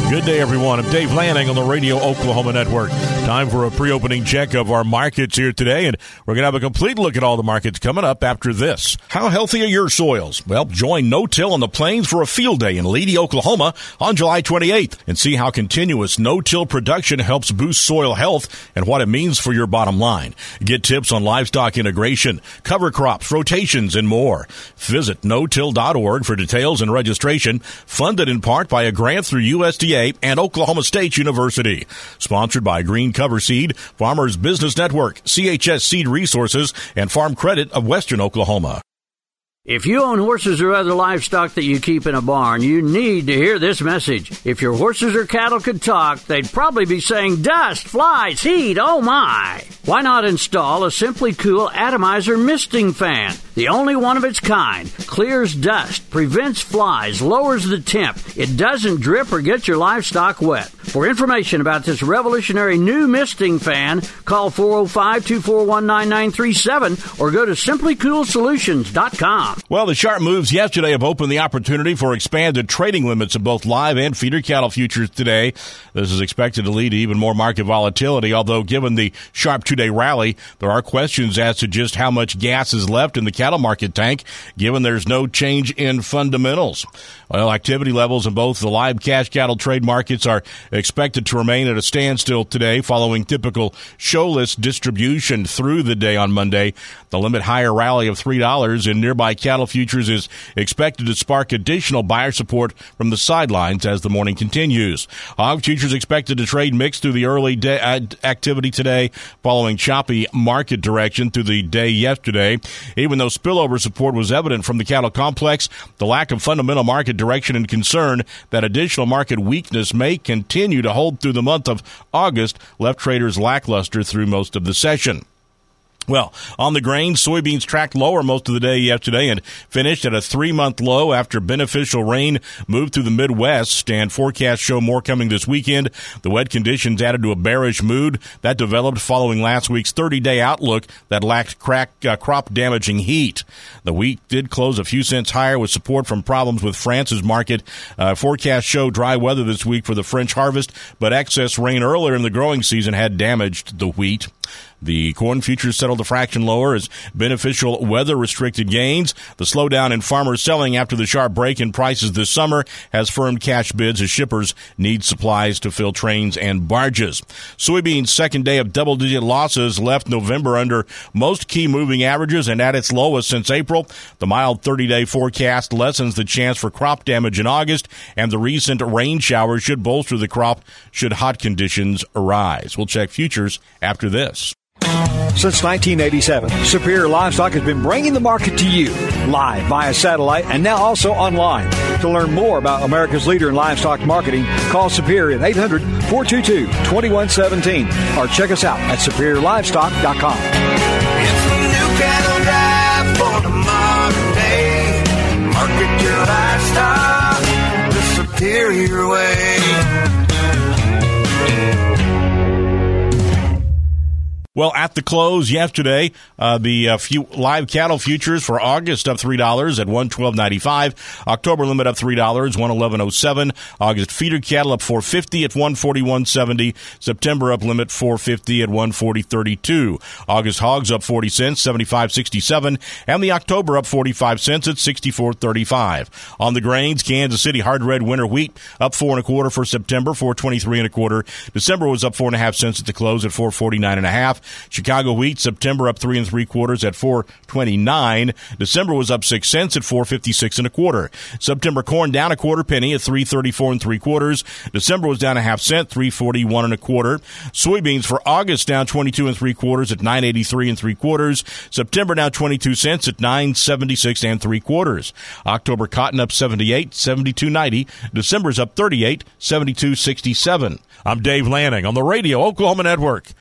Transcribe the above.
Good day, everyone. I'm Dave Lanning on the Radio Oklahoma Network. Time for a pre-opening check of our markets here today, and we're going to have a complete look at all the markets coming up after this. How healthy are your soils? Well, join No-Till on the Plains for a field day in Leedy, Oklahoma on July 28th and see how continuous no-till production helps boost soil health and what it means for your bottom line. Get tips on livestock integration, cover crops, rotations, and more. Visit no-till.org for details and registration, funded in part by a grant through USDA and Oklahoma State University. Sponsored by Green Cover Seed, Farmers Business Network, CHS Seed Resources, and Farm Credit of Western Oklahoma. If you own horses or other livestock that you keep in a barn, you need to hear this message. If your horses or cattle could talk, they'd probably be saying, dust, flies, heat, oh my! Why not install a Simply Cool atomizer misting fan? The only one of its kind. Clears dust, prevents flies, lowers the temp. It doesn't drip or get your livestock wet. For information about this revolutionary new misting fan, call 405-241-9937 or go to simplycoolsolutions.com. Well, the sharp moves yesterday have opened the opportunity for expanded trading limits of both live and feeder cattle futures today. This is expected to lead to even more market volatility, although given the sharp two-day rally, there are questions as to just how much gas is left in the cattle market tank, given there's no change in fundamentals. Well, activity levels in both the live cash cattle trade markets are expected to remain at a standstill today following typical show list distribution through the day on Monday. The limit higher rally of $3 in nearby cattle futures is expected to spark additional buyer support from the sidelines as the morning continues. Hog futures expected to trade mixed through the early day activity today following choppy market direction through the day yesterday. Even though spillover support was evident from the cattle complex, the lack of fundamental market direction and concern that additional market weakness may continue to hold through the month of August left traders lackluster through most of the session. Well, on the grain, soybeans tracked lower most of the day yesterday and finished at a 3-month low after beneficial rain moved through the Midwest, and forecasts show more coming this weekend. The wet conditions added to a bearish mood that developed following last week's 30-day outlook that lacked crop-damaging heat. The wheat did close a few cents higher with support from problems with France's market. Forecasts show dry weather this week for the French harvest, but excess rain earlier in the growing season had damaged the wheat. The corn futures settled a fraction lower as beneficial weather-restricted gains. The slowdown in farmers selling after the sharp break in prices this summer has firmed cash bids as shippers need supplies to fill trains and barges. Soybeans' second day of double-digit losses left November under most key moving averages and at its lowest since April. The mild 30-day forecast lessens the chance for crop damage in August, and the recent rain showers should bolster the crop should hot conditions arise. We'll check futures after this. Since 1987, Superior Livestock has been bringing the market to you live via satellite and now also online. To learn more about America's leader in livestock marketing, call Superior at 800-422-2117 or check us out at superiorlivestock.com. It's the new cattle drive for the modern day. Market your livestock the Superior way. Well, at the close yesterday, the live cattle futures for August up $3 at $112.95. October limit up $3, $111.07. August feeder cattle up $4.50 at $141.70. September up limit $4.50 at $140.32. August hogs up 40 cents, $75.67, and the October up 45 cents at $64.35. On the grains, Kansas City hard red winter wheat up 4 1/4 for September, $4.23 1/4. December was up 4 1/2 cents at the close at $4.49 1/2. Chicago wheat, September up 3 3/4 at $4.29. December was up 6 cents at $4.56 1/4. September corn down 1/4 penny at $3.34 3/4. December was down 1/2 cent, $3.41 1/4. Soybeans for August down 22 3/4 at $9.83 3/4. September down 22 cents at $9.76 3/4. October cotton up 78, $72.90. December's up 38, $72.67. I'm Dave Lanning on the Radio Oklahoma Network.